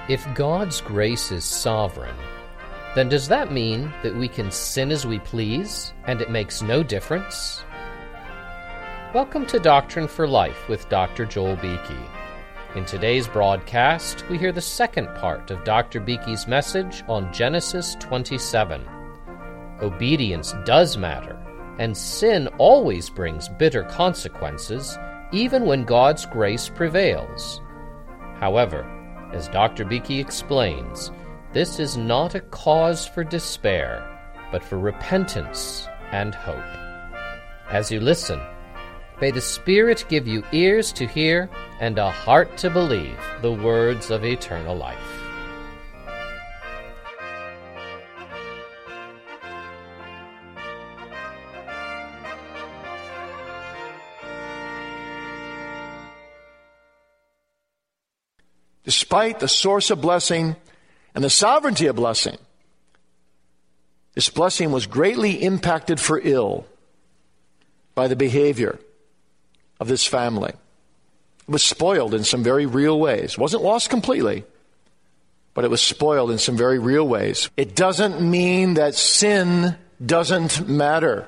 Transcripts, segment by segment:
If God's grace is sovereign, then does that mean that we can sin as we please and it makes no difference? Welcome to Doctrine for Life with Dr. Joel Beeke. In today's broadcast, we hear the second part of Dr. Beeke's message on Genesis 27. Obedience does matter, and sin always brings bitter consequences, even when God's grace prevails. However, as Dr. Beeke explains, this is not a cause for despair, but for repentance and hope. As you listen, may the Spirit give you ears to hear and a heart to believe the words of eternal life. Despite the source of blessing and the sovereignty of blessing, this blessing was greatly impacted for ill by the behavior of this family. It was spoiled in some very real ways. It wasn't lost completely, but it was spoiled in some very real ways. It doesn't mean that sin doesn't matter.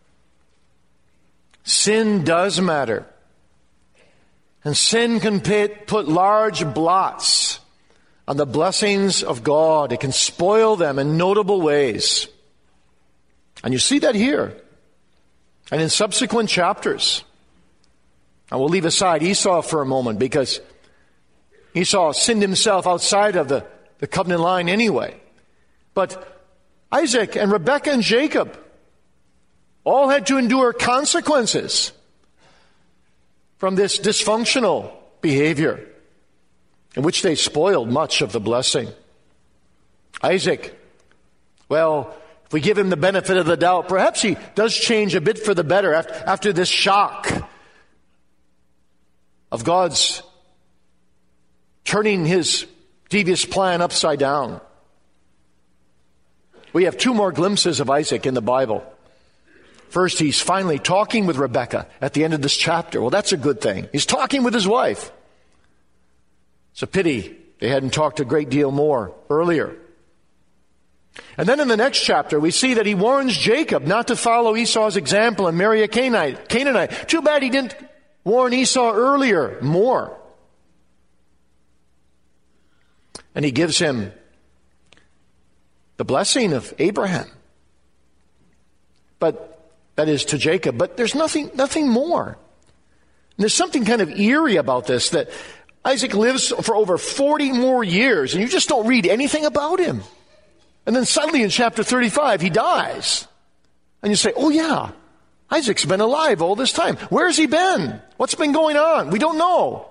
Sin does matter. And sin can put large blots on the blessings of God. It can spoil them in notable ways. And you see that here and in subsequent chapters. And we'll leave aside Esau for a moment because Esau sinned himself outside of the covenant line anyway. But Isaac and Rebekah and Jacob all had to endure consequences from this dysfunctional behavior in which they spoiled much of the blessing. Isaac, well, if we give him the benefit of the doubt, perhaps he does change a bit for the better after this shock of God's turning his devious plan upside down. We have two more glimpses of Isaac in the Bible. First, he's finally talking with Rebekah at the end of this chapter. Well, that's a good thing. He's talking with his wife. It's a pity they hadn't talked a great deal more earlier. And then in the next chapter, we see that he warns Jacob not to follow Esau's example and marry a Canaanite. Too bad he didn't warn Esau earlier more. And he gives him the blessing of Abraham. But that is to Jacob, but there's nothing more. And there's something kind of eerie about this, that Isaac lives for over 40 more years, and you just don't read anything about him. And then suddenly in chapter 35, he dies. And you say, oh yeah, Isaac's been alive all this time. Where's he been? What's been going on? We don't know.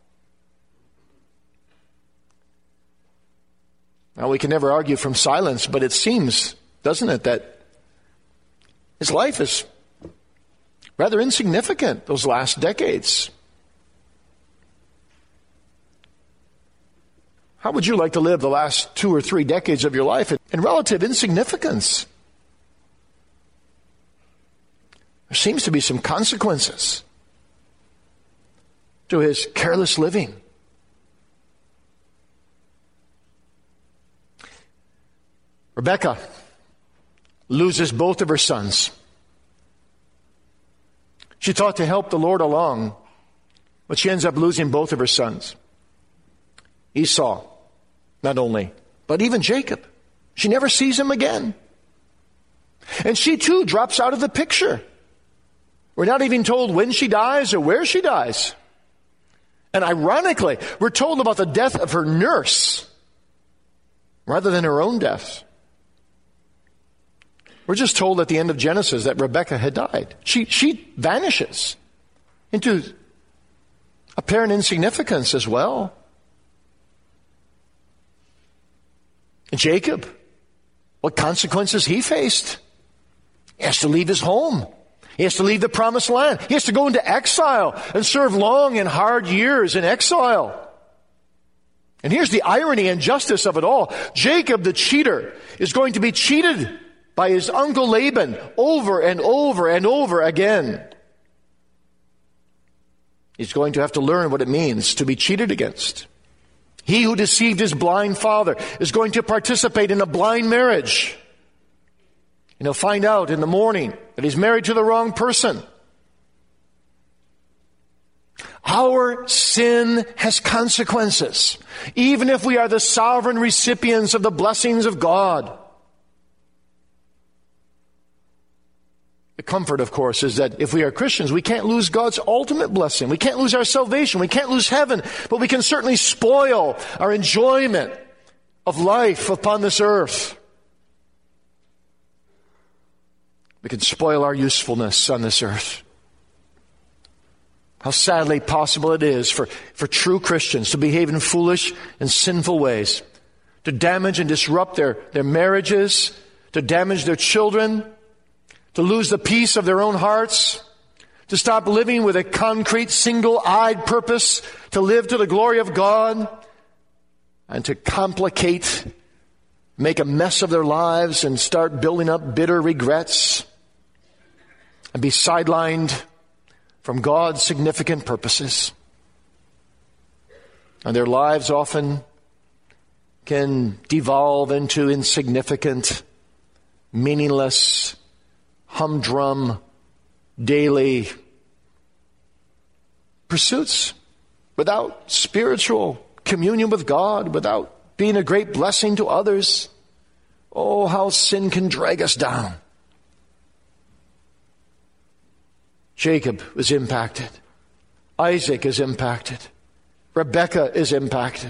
Now, we can never argue from silence, but it seems, doesn't it, that his life is rather insignificant those last decades. How would you like to live the last 2 or 3 decades of your life in relative insignificance? There seems to be some consequences to his careless living. Rebekah loses both of her sons. She thought to help the Lord along, but she ends up losing both of her sons. Esau, not only, but even Jacob. She never sees him again. And she too drops out of the picture. We're not even told when she dies or where she dies. And ironically, we're told about the death of her nurse rather than her own death. We're just told at the end of Genesis that Rebekah had died. She vanishes into apparent insignificance as well. And Jacob, what consequences he faced? He has to leave his home. He has to leave the promised land. He has to go into exile and serve long and hard years in exile. And here's the irony and justice of it all. Jacob, the cheater, is going to be cheated by his uncle Laban over and over and over again. He's going to have to learn what it means to be cheated against. He who deceived his blind father is going to participate in a blind marriage. And he'll find out in the morning that he's married to the wrong person. Our sin has consequences, even if we are the sovereign recipients of the blessings of God. The comfort, of course, is that if we are Christians, we can't lose God's ultimate blessing. We can't lose our salvation. We can't lose heaven. But we can certainly spoil our enjoyment of life upon this earth. We can spoil our usefulness on this earth. How sadly possible it is for true Christians to behave in foolish and sinful ways, to damage and disrupt their marriages, to damage their children, to lose the peace of their own hearts, to stop living with a concrete, single-eyed purpose, to live to the glory of God, and to complicate, make a mess of their lives and start building up bitter regrets and be sidelined from God's significant purposes. And their lives often can devolve into insignificant, meaningless, humdrum, daily pursuits without spiritual communion with God, without being a great blessing to others. Oh, how sin can drag us down. Jacob is impacted. Isaac is impacted. Rebekah is impacted.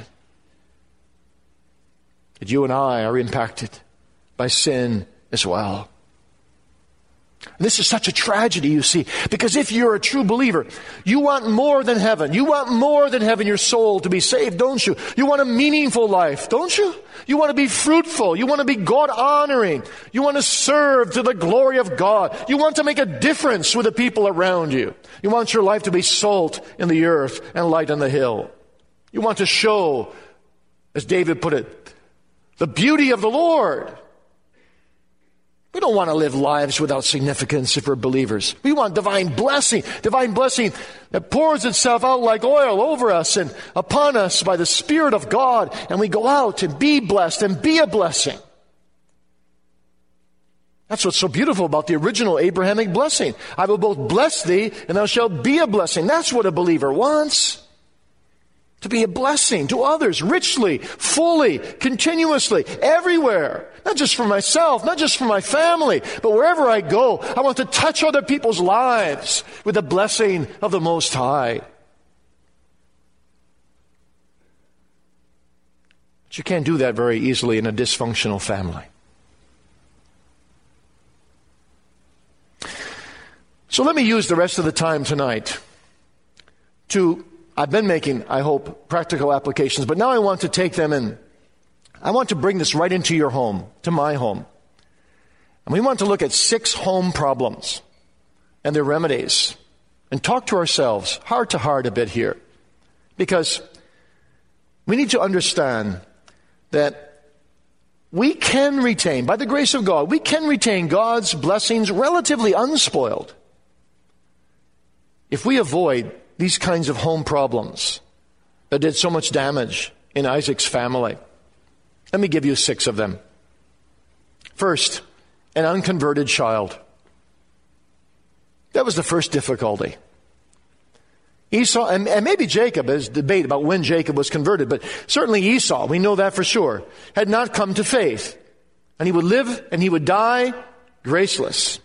And you and I are impacted by sin as well. And this is such a tragedy, you see, because if you're a true believer, you want more than heaven. You want more than having your soul to be saved, don't you? You want a meaningful life, don't you? You want to be fruitful. You want to be God-honoring. You want to serve to the glory of God. You want to make a difference with the people around you. You want your life to be salt in the earth and light on the hill. You want to show, as David put it, the beauty of the Lord. We don't want to live lives without significance if we're believers. We want divine blessing that pours itself out like oil over us and upon us by the Spirit of God, and we go out and be blessed and be a blessing. That's what's so beautiful about the original Abrahamic blessing. I will both bless thee and thou shalt be a blessing. That's what a believer wants. To be a blessing to others, richly, fully, continuously, everywhere. Not just for myself, not just for my family, but wherever I go, I want to touch other people's lives with the blessing of the Most High. But you can't do that very easily in a dysfunctional family. So let me use the rest of the time tonight I've been making, I hope, practical applications, but now I want to take them and I want to bring this right into your home, to my home. And we want to look at 6 home problems and their remedies and talk to ourselves heart to heart a bit here. Because we need to understand that we can retain, by the grace of God, we can retain God's blessings relatively unspoiled if we avoid these kinds of home problems that did so much damage in Isaac's family. Let me give you 6 of them. First, an unconverted child. That was the first difficulty. Esau, and maybe Jacob, there's debate about when Jacob was converted, but certainly Esau, we know that for sure, had not come to faith. And he would live and he would die graceless.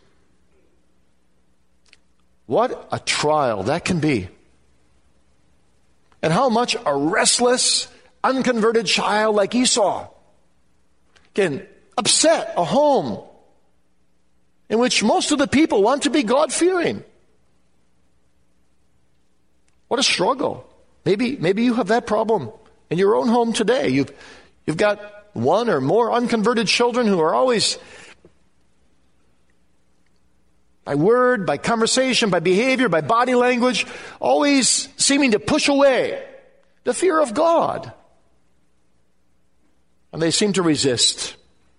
What a trial that can be. And how much a restless, unconverted child like Esau can upset a home in which most of the people want to be God-fearing. What a struggle. Maybe you have that problem in your own home today. You've got one or more unconverted children who are always, by word, by conversation, by behavior, by body language, always seeming to push away the fear of God. And they seem to resist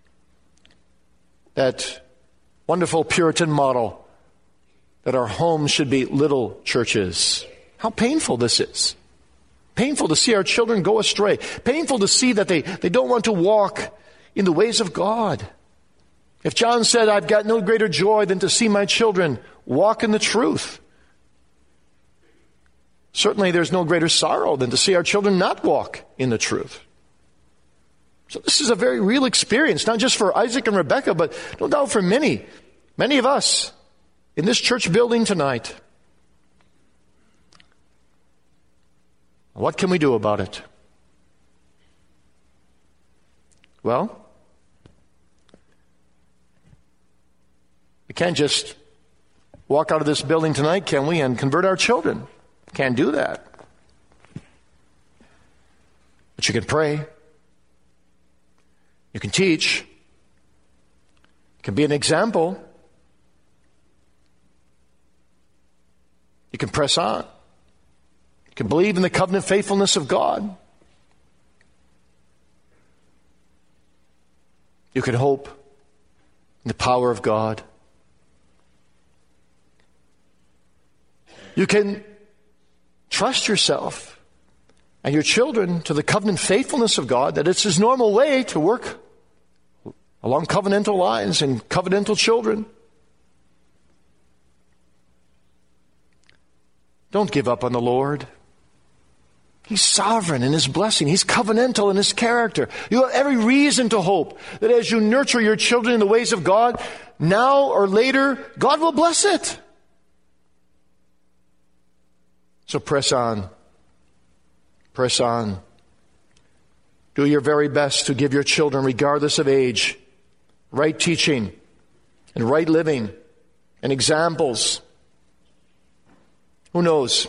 that wonderful Puritan model that our homes should be little churches. How painful this is. Painful to see our children go astray. Painful to see that they don't want to walk in the ways of God. If John said, I've got no greater joy than to see my children walk in the truth, certainly there's no greater sorrow than to see our children not walk in the truth. So this is a very real experience, not just for Isaac and Rebekah, but no doubt for many of us in this church building tonight. What can we do about it? Well, we can't just walk out of this building tonight, can we, and convert our children. Can't do that. But you can pray. You can teach. You can be an example. You can press on. You can believe in the covenant faithfulness of God. You can hope in the power of God. You can trust yourself and your children to the covenant faithfulness of God, that it's His normal way to work along covenantal lines and covenantal children. Don't give up on the Lord. He's sovereign in His blessing. He's covenantal in His character. You have every reason to hope that as you nurture your children in the ways of God, now or later, God will bless it. So press on. Press on. Do your very best to give your children, regardless of age, right teaching and right living and examples. Who knows?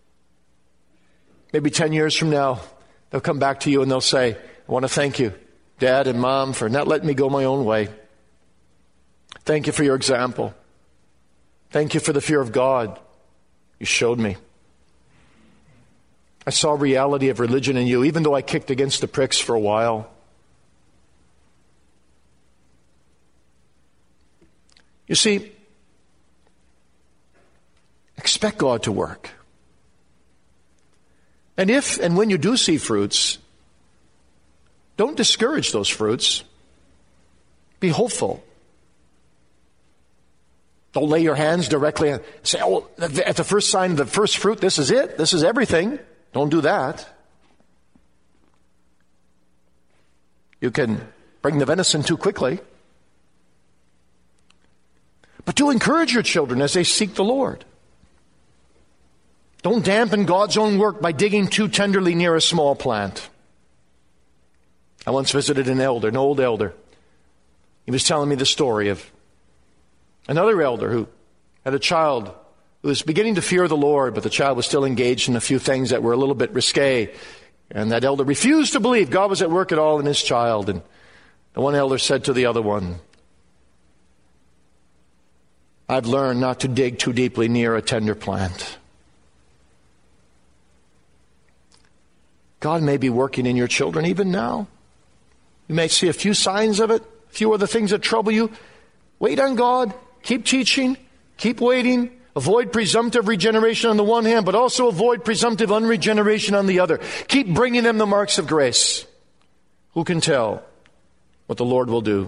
Maybe 10 years from now, they'll come back to you and they'll say, I want to thank you, Dad and Mom, for not letting me go my own way. Thank you for your example. Thank you for the fear of God you showed me. I saw reality of religion in you, even though I kicked against the pricks for a while. You see, expect God to work. And if and when you do see fruits, don't discourage those fruits. Be hopeful. Don't lay your hands directly and say, oh, at the first sign of the first fruit, this is it. This is everything. Don't do that. You can bring the venison too quickly. But do encourage your children as they seek the Lord. Don't dampen God's own work by digging too tenderly near a small plant. I once visited an old elder. He was telling me the story of another elder who had a child who was beginning to fear the Lord, but the child was still engaged in a few things that were a little bit risque. And that elder refused to believe God was at work at all in his child. And the one elder said to the other one, I've learned not to dig too deeply near a tender plant. God may be working in your children even now. You may see a few signs of it, a few other things that trouble you. Wait on God. Keep teaching. Keep waiting. Avoid presumptive regeneration on the one hand, but also avoid presumptive unregeneration on the other. Keep bringing them the marks of grace. Who can tell what the Lord will do?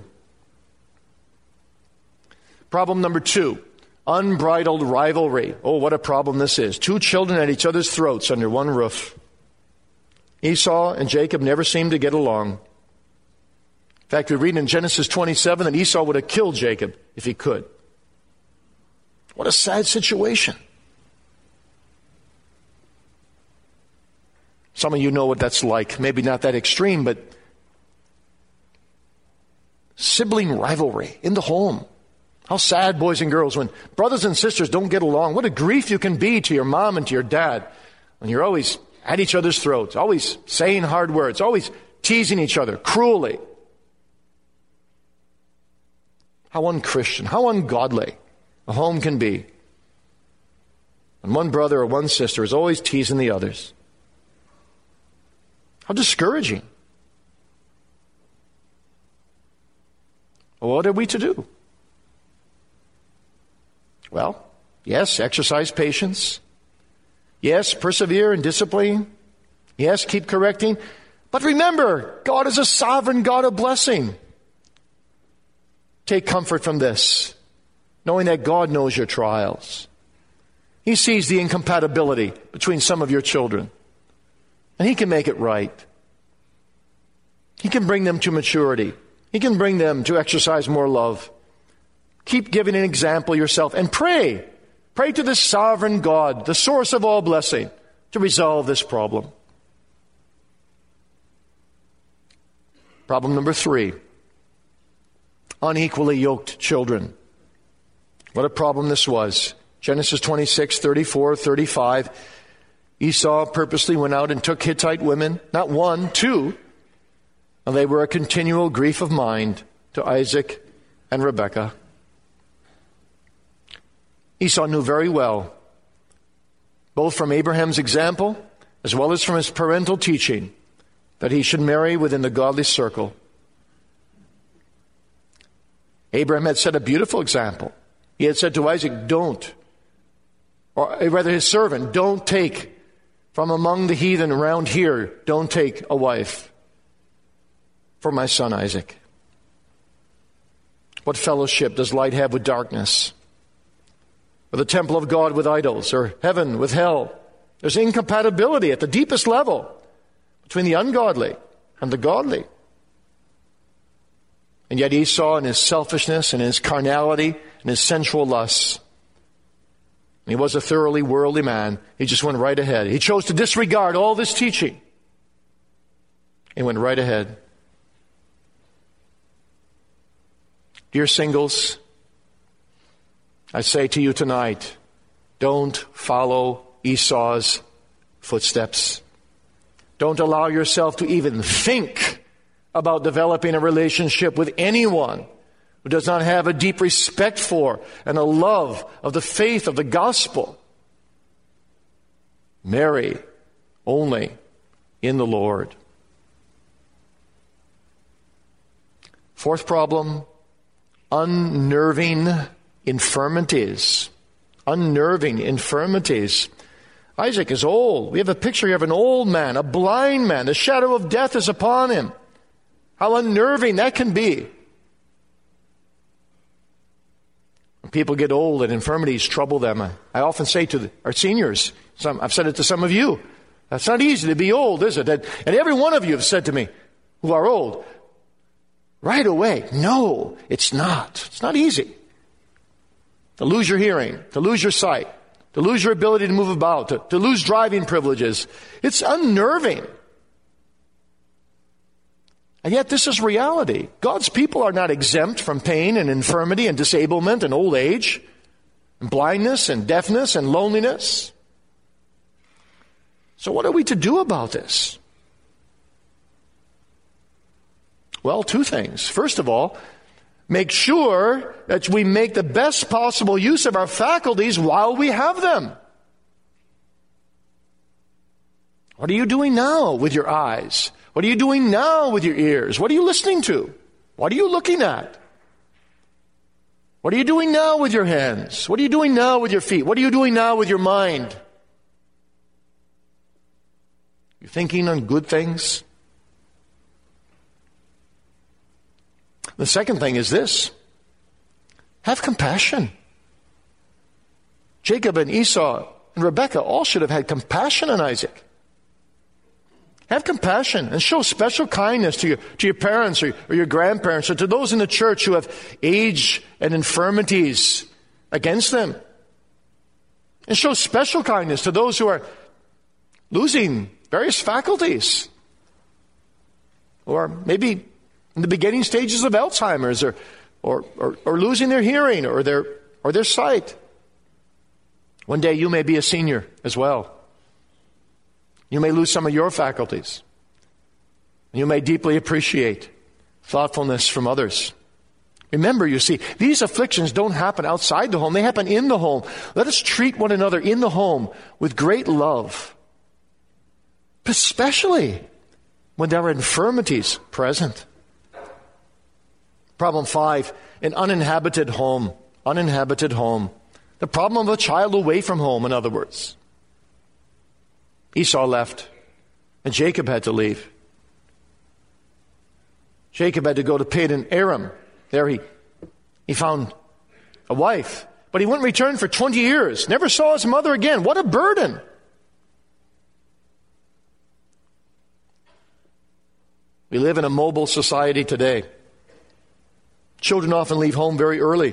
Problem number 2, unbridled rivalry. Oh, what a problem this is. 2 children at each other's throats under one roof. Esau and Jacob never seemed to get along. In fact, we read in Genesis 27 that Esau would have killed Jacob if he could. What a sad situation. Some of you know what that's like. Maybe not that extreme, but sibling rivalry in the home. How sad, boys and girls, when brothers and sisters don't get along. What a grief you can be to your mom and to your dad when you're always at each other's throats, always saying hard words, always teasing each other cruelly. How unchristian, how ungodly a home can be when one brother or one sister is always teasing the others. How discouraging. Well, what are we to do? Well, yes, exercise patience. Yes, persevere in discipline. Yes, keep correcting. But remember, God is a sovereign God of blessing. Take comfort from this, knowing that God knows your trials. He sees the incompatibility between some of your children, and He can make it right. He can bring them to maturity. He can bring them to exercise more love. Keep giving an example yourself and pray. Pray to the sovereign God, the source of all blessing, to resolve this problem. Problem number 3. Unequally yoked children. What a problem this was. Genesis 26, 34, 35. Esau purposely went out and took Hittite women, not one, 2. And they were a continual grief of mind to Isaac and Rebekah. Esau knew very well, both from Abraham's example as well as from his parental teaching, that he should marry within the godly circle. Abraham had set a beautiful example. He had said to Isaac, don't, or rather his servant, don't take from among the heathen around here, don't take a wife for my son Isaac. What fellowship does light have with darkness? Or the temple of God with idols, or heaven with hell? There's incompatibility at the deepest level between the ungodly and the godly. And yet Esau, in his selfishness and his carnality and his sensual lusts, and he was a thoroughly worldly man, he just went right ahead. He chose to disregard all this teaching and went right ahead. Dear singles, I say to you tonight, don't follow Esau's footsteps. Don't allow yourself to even think about developing a relationship with anyone who does not have a deep respect for and a love of the faith of the gospel. Marry only in the Lord. 4th problem, unnerving infirmities. Unnerving infirmities. Isaac is old. We have a picture here of an old man, a blind man. The shadow of death is upon him. How unnerving that can be. When people get old and infirmities trouble them, I often say to our seniors, I've said it to some of you, that's not easy to be old, is it? And every one of you have said to me, who are old, right away, no, it's not. It's not easy. To lose your hearing, to lose your sight, to lose your ability to move about, to lose driving privileges. It's unnerving. And yet this is reality. God's people are not exempt from pain and infirmity and disablement and old age and blindness and deafness and loneliness. So what are we to do about this? Well, 2 things. First of all, make sure that we make the best possible use of our faculties while we have them. What are you doing now with your eyes? What are you doing now with your ears? What are you listening to? What are you looking at? What are you doing now with your hands? What are you doing now with your feet? What are you doing now with your mind? You thinking on good things? The second thing is this. Have compassion. Jacob and Esau and Rebekah all should have had compassion on Isaac. Have compassion and show special kindness to your parents or your grandparents or to those in the church who have age and infirmities against them. And show special kindness to those who are losing various faculties, or maybe in the beginning stages of Alzheimer's, or losing their hearing or their sight. One day you may be a senior as well. You may lose some of your faculties. You may deeply appreciate thoughtfulness from others. Remember, you see, these afflictions don't happen outside the home. They happen in the home. Let us treat one another in the home with great love, especially when there are infirmities present. Problem 5, an uninhabited home. Uninhabited home. The problem of a child away from home, in other words. Esau left. And Jacob had to leave. Jacob had to go to Padan Aram. There he found a wife. But he wouldn't return for 20 years. Never saw his mother again. What a burden. We live in a mobile society today. Children often leave home very early.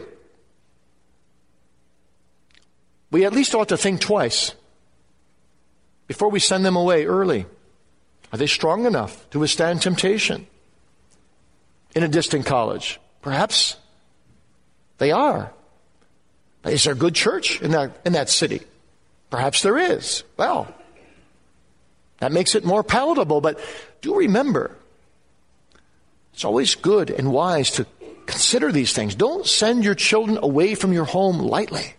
We at least ought to think twice before we send them away early. Are they strong enough to withstand temptation in a distant college? Perhaps they are. Is there a good church in that city? Perhaps there is. Well, that makes it more palatable, but do remember, it's always good and wise to consider these things. Don't send your children away from your home lightly.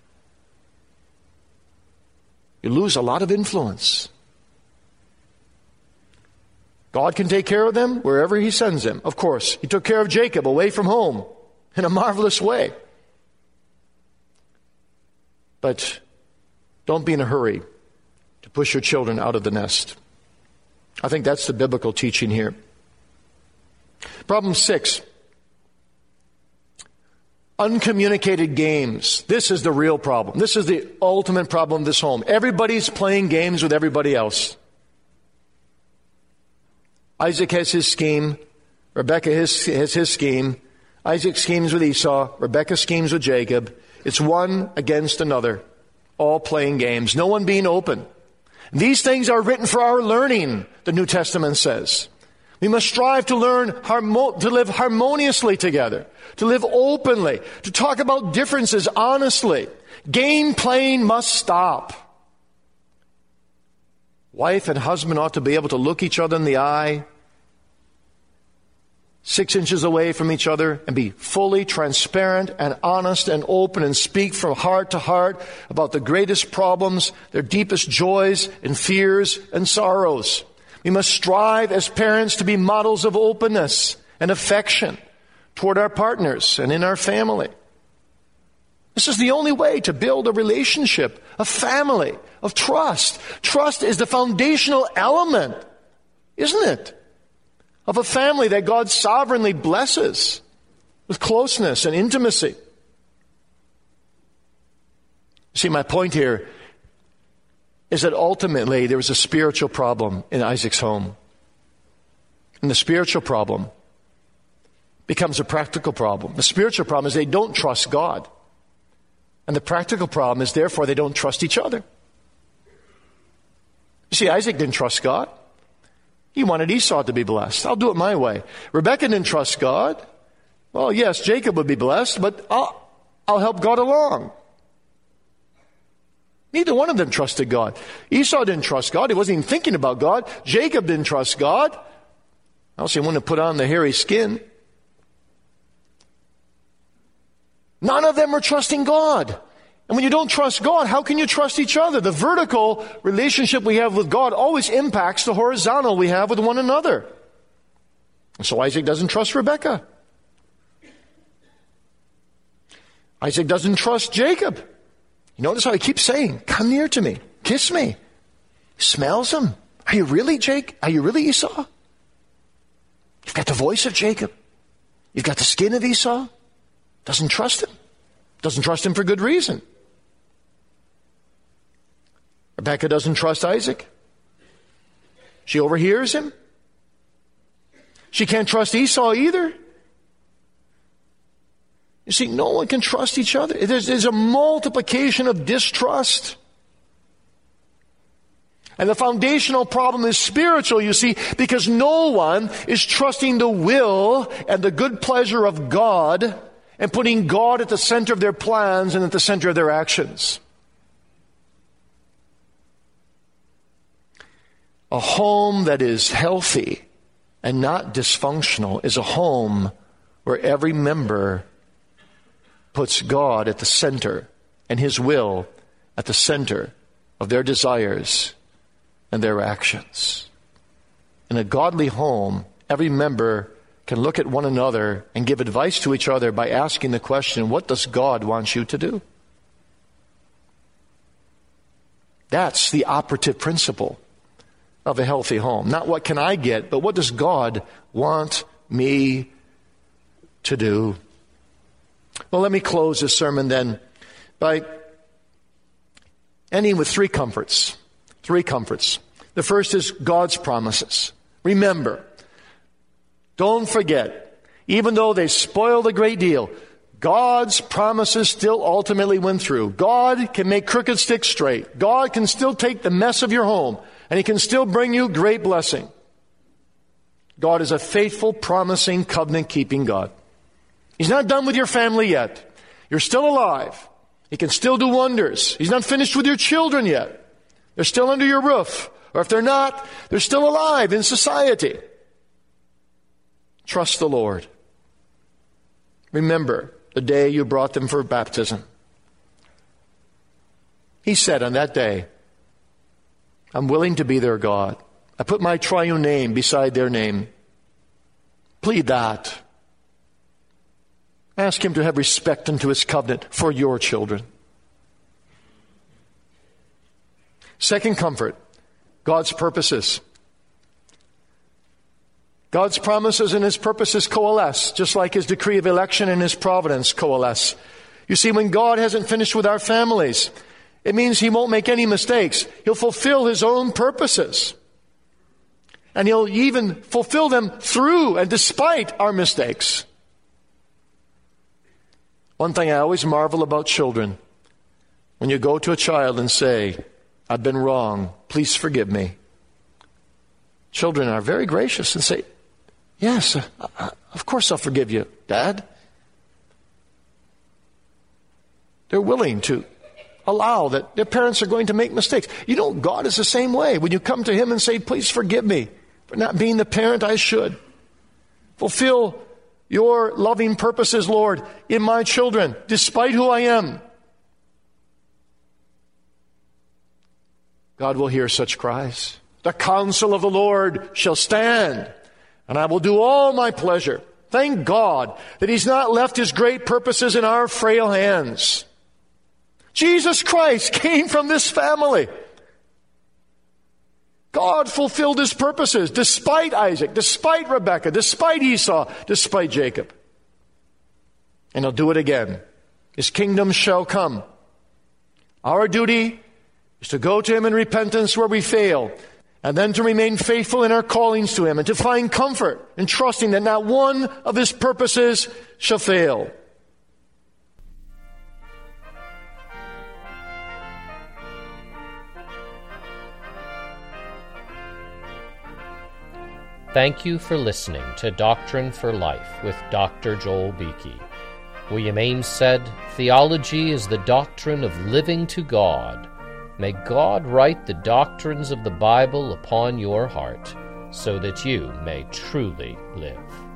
You lose a lot of influence. God can take care of them wherever He sends them. Of course, He took care of Jacob away from home in a marvelous way. But don't be in a hurry to push your children out of the nest. I think that's the biblical teaching here. Problem 6. Uncommunicated games. This is the real problem. This is the ultimate problem of this home. Everybody's playing games with everybody else. Isaac has his scheme. Rebekah has his scheme. Isaac schemes with Esau. Rebekah schemes with Jacob. It's one against another. All playing games. No one being open. These things are written for our learning, the New Testament says. We must strive to learn to live harmoniously together, to live openly, to talk about differences honestly. Game playing must stop. Wife and husband ought to be able to look each other in the eye, 6 inches away from each other, and be fully transparent and honest and open and speak from heart to heart about the greatest problems, their deepest joys and fears and sorrows. We must strive as parents to be models of openness and affection toward our partners and in our family. This is the only way to build a relationship, a family of trust. Trust is the foundational element, isn't it, of a family that God sovereignly blesses with closeness and intimacy. See, my point here is that ultimately there was a spiritual problem in Isaac's home. And the spiritual problem becomes a practical problem. The spiritual problem is they don't trust God. And the practical problem is therefore they don't trust each other. You see, Isaac didn't trust God. He wanted Esau to be blessed. I'll do it my way. Rebekah didn't trust God. Well, yes, Jacob would be blessed, but I'll help God along. Neither one of them trusted God. Esau didn't trust God. He wasn't even thinking about God. Jacob didn't trust God. Else he wouldn't have put on the hairy skin. None of them were trusting God. And when you don't trust God, how can you trust each other? The vertical relationship we have with God always impacts the horizontal we have with one another. And so Isaac doesn't trust Rebekah. Isaac doesn't trust Jacob. You notice how he keeps saying, come near to me, kiss me. He smells him. Are you really Jake? Are you really Esau? You've got the voice of Jacob. You've got the skin of Esau. Doesn't trust him. Doesn't trust him for good reason. Rebekah doesn't trust Isaac. She overhears him. She can't trust Esau either. You see, no one can trust each other. There's a multiplication of distrust. And the foundational problem is spiritual, you see, because no one is trusting the will and the good pleasure of God and putting God at the center of their plans and at the center of their actions. A home that is healthy and not dysfunctional is a home where every member puts God at the center and His will at the center of their desires and their actions. In a godly home, every member can look at one another and give advice to each other by asking the question, what does God want you to do? That's the operative principle of a healthy home. Not what can I get, but what does God want me to do? Well, let me close this sermon then by ending with three comforts. Three comforts. The first is God's promises. Remember, don't forget, even though they spoiled a great deal, God's promises still ultimately went through. God can make crooked sticks straight. God can still take the mess of your home, and He can still bring you great blessing. God is a faithful, promising, covenant-keeping God. He's not done with your family yet. You're still alive. He can still do wonders. He's not finished with your children yet. They're still under your roof. Or if they're not, they're still alive in society. Trust the Lord. Remember the day you brought them for baptism. He said on that day, I'm willing to be their God. I put my triune name beside their name. Plead that. Ask Him to have respect unto His covenant for your children. Second comfort, God's purposes. God's promises and His purposes coalesce, just like His decree of election and His providence coalesce. You see, when God hasn't finished with our families, it means He won't make any mistakes. He'll fulfill His own purposes. And He'll even fulfill them through and despite our mistakes. One thing I always marvel about children, when you go to a child and say, I've been wrong, please forgive me. Children are very gracious and say, yes, of course I'll forgive you, Dad. They're willing to allow that their parents are going to make mistakes. You know, God is the same way. When you come to Him and say, please forgive me for not being the parent I should. Fulfill your loving purposes, Lord, in my children, despite who I am. God will hear such cries. The counsel of the Lord shall stand, and I will do all my pleasure. Thank God that He's not left His great purposes in our frail hands. Jesus Christ came from this family. God fulfilled His purposes despite Isaac, despite Rebekah, despite Esau, despite Jacob. And He'll do it again. His kingdom shall come. Our duty is to go to Him in repentance where we fail, and then to remain faithful in our callings to Him, and to find comfort in trusting that not one of His purposes shall fail. Thank you for listening to Doctrine for Life with Dr. Joel Beeke. William Ames said, "Theology is the doctrine of living to God. May God write the doctrines of the Bible upon your heart, so that you may truly live."